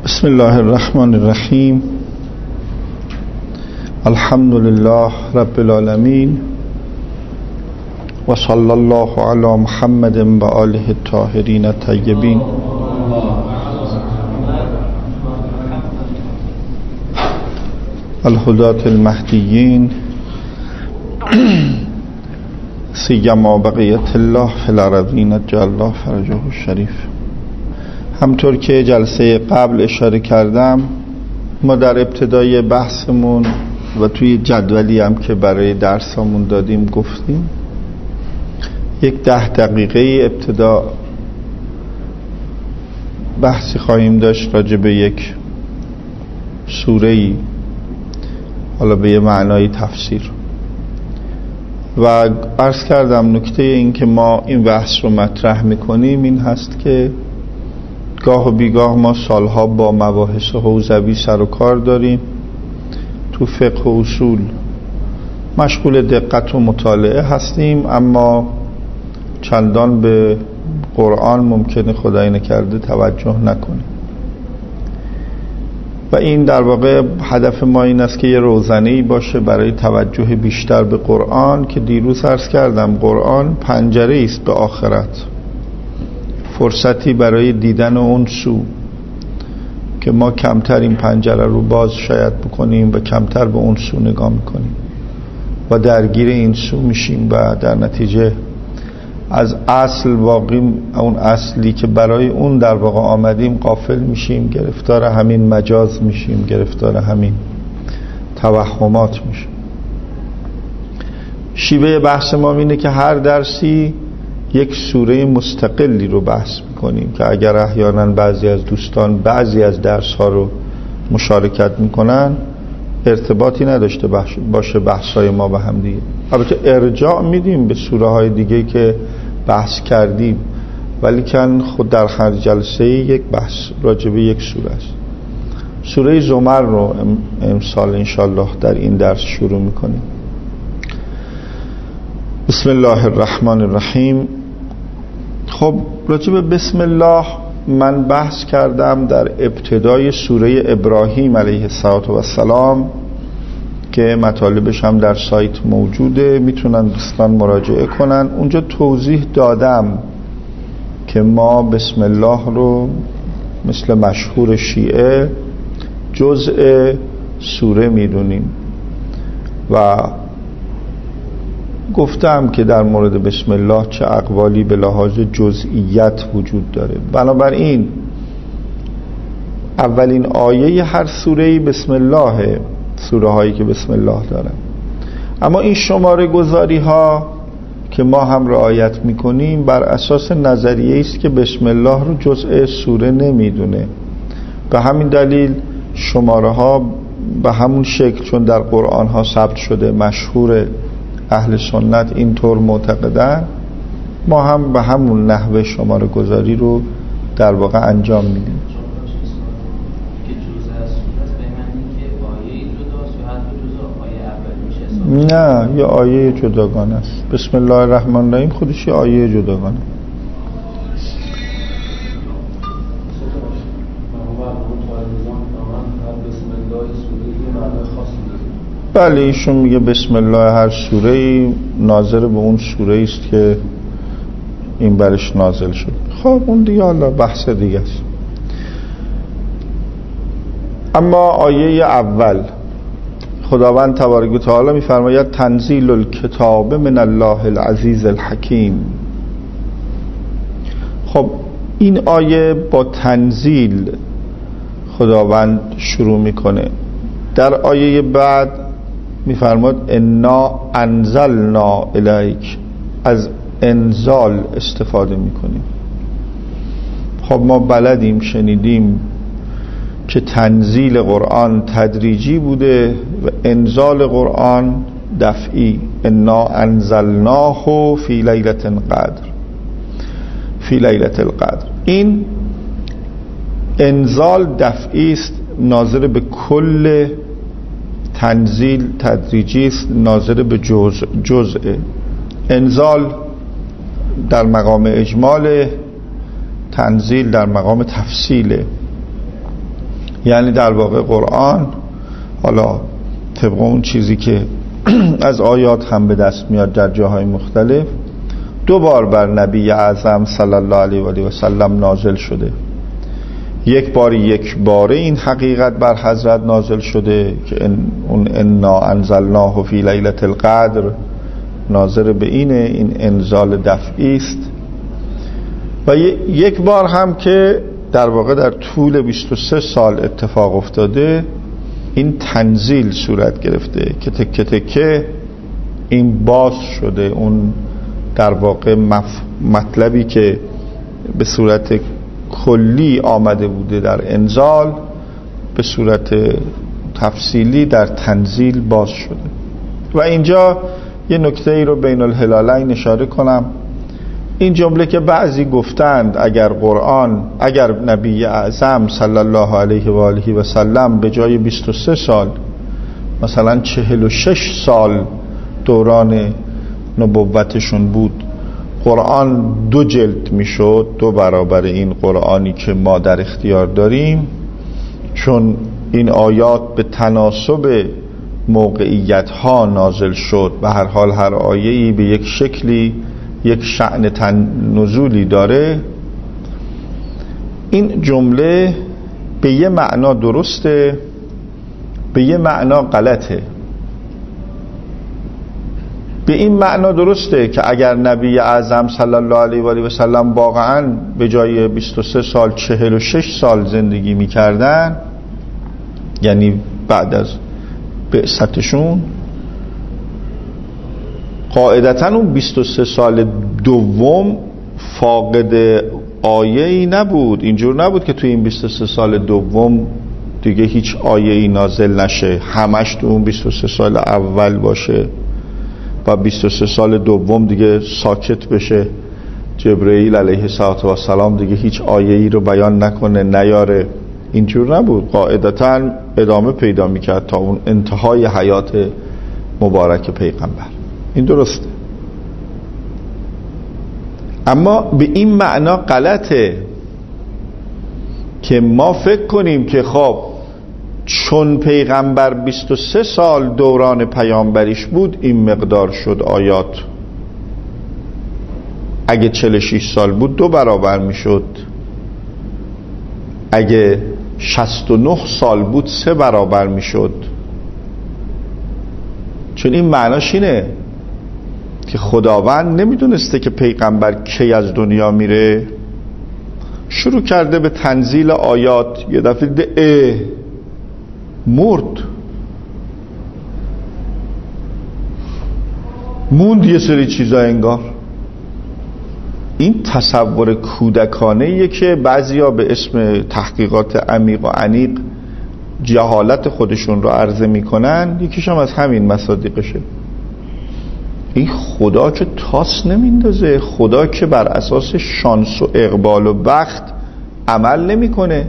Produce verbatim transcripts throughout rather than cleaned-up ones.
بسم الله الرحمن الرحیم. الحمد لله رب العالمین و صلی الله علی محمد و آله الطاهرین الطیبین. الهداة المهدیین سیما بقیت الله فی الارضین جل الله فرجه الشریف. همطور که جلسه قبل اشاره کردم، ما در ابتدای بحثمون و توی جدولی هم که برای درسمون دادیم گفتیم یک ده دقیقه ابتدا بحثی خواهیم داشت راجع به یک سوره‌ای، حالا به یه معنای تفسیر. و عرض کردم نکته این که ما این بحث رو مطرح میکنیم این هست که گاه و بیگاه ما سالها با مباحث حوزوی سر و کار داریم، تو فقه و اصول مشغول دقت و مطالعه هستیم، اما چندان به قرآن ممکنه خدای نکرده توجه نکنیم. و این در واقع هدف ما این است که یه روزنه‌ای باشه برای توجه بیشتر به قرآن، که دیروز عرض کردم قرآن پنجره است به آخرت، فرصتی برای دیدن اون سو که ما کمتر این پنجره رو باز شاید بکنیم و کمتر به اون سو نگاه میکنیم و درگیر این سو میشیم و در نتیجه از اصل واقعی، اون اصلی که برای اون در واقع آمدیم غافل میشیم، گرفتار همین مجاز میشیم، گرفتار همین توهمات میشیم. شیوه بحث ما اینه که هر درسی یک سوره مستقلی رو بحث میکنیم که اگر احیانا بعضی از دوستان بعضی از درس ها رو مشارکت میکنن ارتباطی نداشته باشه بحثای ما با هم دیگه. البته ارجاع میدیم به سوره های دیگه که بحث کردیم، ولی کن خود در هر جلسه یک بحث راجع به یک سوره است. سوره زمر رو امسال انشالله در این درس شروع میکنیم. بسم الله الرحمن الرحیم. خب راجع به بسم الله من بحث کردم در ابتدای سوره ابراهیم علیه السلام که مطالبش هم در سایت موجوده، میتونن دوستان مراجعه کنن. اونجا توضیح دادم که ما بسم الله رو مثل مشهور شیعه جزء سوره میدونیم و گفتم که در مورد بسم الله چه اقوالی به لحاظ جزئیت وجود داره. بنابراین اولین آیه هر سوره‌ای بسم الله، سوره هایی که بسم الله دارن، اما این شماره گذاری ها که ما هم رعایت میکنیم بر اساس نظریه است که بسم الله رو جزء سوره نمیدونه. به همین دلیل شماره ها به همون شکل چون در قرآن ها ثبت شده، مشهور اهل سنت اینطور معتقدن، ما هم به همون نحوه شماره گذاری رو در واقع انجام میدیم. نه، یه آیه جداگانه است. بسم الله الرحمن الرحیم خودش یه آیه جداگانه. بله، ایشون میگه بسم الله هر سوره‌ای ناظر به اون سوره‌ای است که این برش نازل شد. خب اون دیگه حالا بحث دیگه است. اما آیه اول خداوند تبارک و تعالی میفرماید تنزیل الکتاب من الله العزیز الحکیم. خب این آیه با تنزیل خداوند شروع میکنه. در آیه بعد میفرماد انا انزلنا الیک، از انزال استفاده میکنیم. خب ما بلدیم، شنیدیم که تنزیل قرآن تدریجی بوده و انزال قرآن دفعی. انا انزلناه فی لیلة القدر، فی لیلة القدر. این انزال دفعی است، ناظر به کل، تنزیل تدریجی است، ناظر به جزء جزء. انزال در مقام اجمال، تنزیل در مقام تفصیله. یعنی در واقع قرآن حالا طبق اون چیزی که از آیات هم به دست میاد در جاهای مختلف دو بار بر نبی اعظم صلی الله علیه و آله و سلم نازل شده. یک بار یک باره این حقیقت بر حضرت نازل شده که ان اون انا انزلناه فی لیلة القدر ناظر به اینه، این انزال دفعی است. و یک بار هم که در واقع در طول بیست و سه سال اتفاق افتاده این تنزیل صورت گرفته که تکه تکه این باز شده، اون در واقع مطلبی که به صورت کلی آمده بوده در انزال به صورت تفصیلی در تنزیل باز شده. و اینجا یه نکته ای رو بین الهلالین اشاره کنم. این جمله که بعضی گفتند اگر قرآن اگر نبی اعظم صلی الله علیه و آله و سلم به جای بیست و سه سال مثلا چهل و شش سال دوران نبوتشون بود قرآن دو جلد میشد، دو برابر این قرآنی که ما در اختیار داریم، چون این آیات به تناسب موقعیت ها نازل شد و هر حال هر آیه‌ای به یک شکلی یک شأن تن نزولی داره. این جمله به یه معنا درسته، به یه معنا غلطه. به این معنا درسته که اگر نبی اعظم صلی الله علیه و آله و سلم واقعا به جای بیست و سه سال چهل و شش سال زندگی میکردن، یعنی بعد از بعثتشون، قاعدتاً اون بیست و سه سال دوم فاقد آیه‌ای نبود. اینجور نبود که توی این بیست و سه سال دوم دیگه هیچ آیه‌ای نازل نشه، همش تو اون بیست و سه سال اول باشه و بیست و سه سال دوم دیگه ساکت بشه، جبرئیل علیه السلام دیگه هیچ آیه‌ای رو بیان نکنه، نیاره. اینجور نبود، قاعدتاً ادامه پیدا میکرد تا اون انتهای حیات مبارک پیغمبر. این درسته، اما به این معنا غلطه که ما فکر کنیم که خب چون پیغمبر بیست و سه سال دوران پیامبریش بود این مقدار شد آیات. اگه چهل و شش سال بود دو برابر میشد، اگه شصت و نه سال بود سه برابر میشد. چون این معناش اینه که خداوند نمیدونسته که پیغمبر کی از دنیا میره، شروع کرده به تنزیل آیات، یه دفعه ده اه مرد، موند یه سری چیزا انگار. این تصور کودکانه‌ایه که بعضیا به اسم تحقیقات عمیق و عمیق جهالت خودشون رو عرضه میکنن، یکیش هم از همین مصادیقشه. این خدا که تاس نمیندازه، خدا که بر اساس شانس و اقبال و بخت عمل نمیکنه.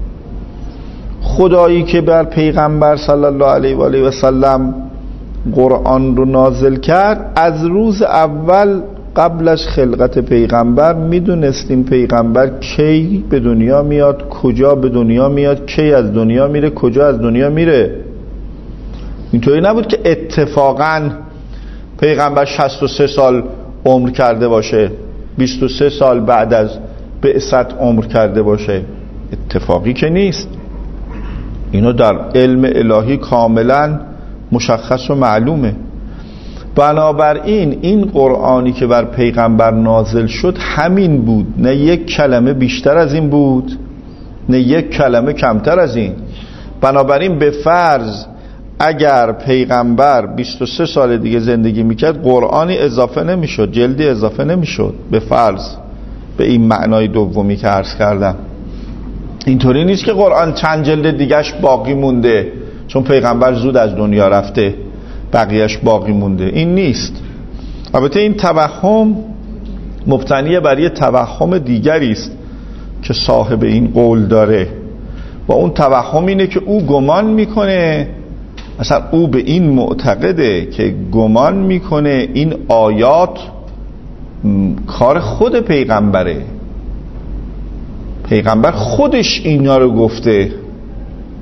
خدایی که بر پیغمبر صلی الله علیه و آله و سلم قرآن رو نازل کرد، از روز اول قبل از خلقت پیغمبر میدونست این پیغمبر کی به دنیا میاد، کجا به دنیا میاد، کی از دنیا میره، کجا از دنیا میره. اینطوری نبود که اتفاقاً پیغمبر شصت و سه سال عمر کرده باشه، بیست و سه سال بعد از بعثت عمر کرده باشه. اتفاقی که نیست. اینو در علم الهی کاملا مشخص و معلومه. بنابراین این قرآنی که بر پیغمبر نازل شد همین بود، نه یک کلمه بیشتر از این بود نه یک کلمه کمتر از این. بنابراین به فرض اگر پیغمبر بیست و سه سال دیگه زندگی میکرد قرآنی اضافه نمیشد، جلدی اضافه نمیشد، به فرض به این معنای دومی که عرض کردم. اینطوری نیست که قرآن چند جلد دیگهش باقی مونده چون پیغمبر زود از دنیا رفته بقیهش باقی مونده، این نیست. البته این توهم مبتنی بر یه توهم دیگری است که صاحب این قول داره و اون توهم اینه که او گمان میکنه، مثلا او به این معتقده که گمان میکنه این آیات کار خود پیغمبره، پیغمبر خودش اینا رو گفته،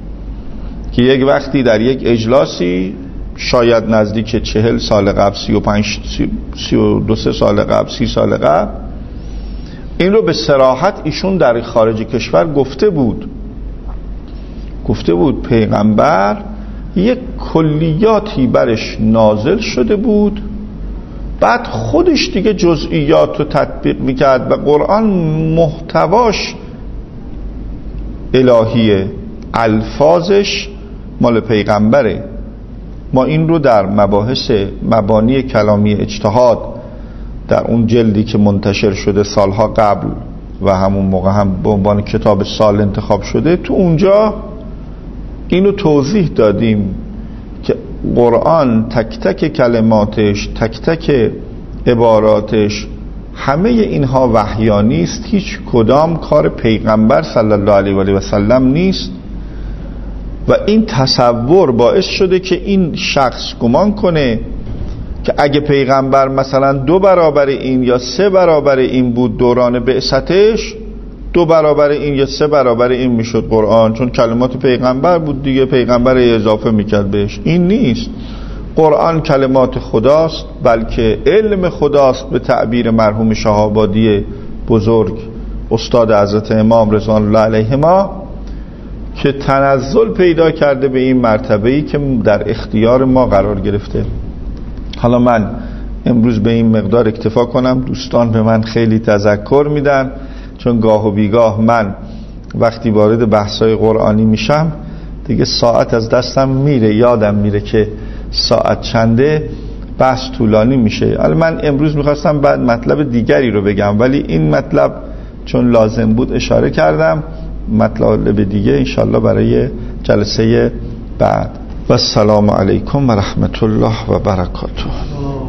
که یک وقتی در یک اجلاسی شاید نزدیک چهل سال قبل، سی و پنج سی و دو سه سال قبل، سی سال قبل، این رو به صراحت ایشون در خارج کشور گفته بود گفته بود پیغمبر یک کلیاتی برش نازل شده بود، بعد خودش دیگه جزئیات رو تطبیق میکرد و قرآن محتواش الهیه، الفاظش مال پیغمبره. ما این رو در مباحث مبانی کلامی اجتهاد در اون جلدی که منتشر شده سالها قبل و همون موقع هم به عنوان کتاب سال انتخاب شده، تو اونجا اینو توضیح دادیم که قرآن تک تک کلماتش، تک تک عباراتش، همه اینها وحیانی است، هیچ کدام کار پیغمبر صلی الله علیه و آله و سلم نیست. و این تصور باعث شده که این شخص گمان کنه که اگه پیغمبر مثلا دو برابر این یا سه برابر این بود دوران بعثتش، دو برابر این یا سه برابر این میشد قرآن، چون کلمات پیغمبر بود دیگه، پیغمبر اضافه میکرد بهش. این نیست. قرآن کلمات خداست، بلکه علم خداست، به تعبیر مرحوم شهابادی بزرگ استاد حضرت امام رضوان الله علیهما، که تنزل پیدا کرده به این مرتبه‌ای که در اختیار ما قرار گرفته. حالا من امروز به این مقدار اکتفا کنم. دوستان به من خیلی تذکر میدن، چون گاه و بیگاه من وقتی وارد بحث‌های قرآنی میشم دیگه ساعت از دستم میره، یادم میره که ساعت چنده، بحث طولانی میشه. حالا من امروز میخواستم بعد مطلب دیگری رو بگم، ولی این مطلب چون لازم بود اشاره کردم. مطلب دیگه انشالله برای جلسه بعد. و السلام علیکم و رحمت الله و برکاته.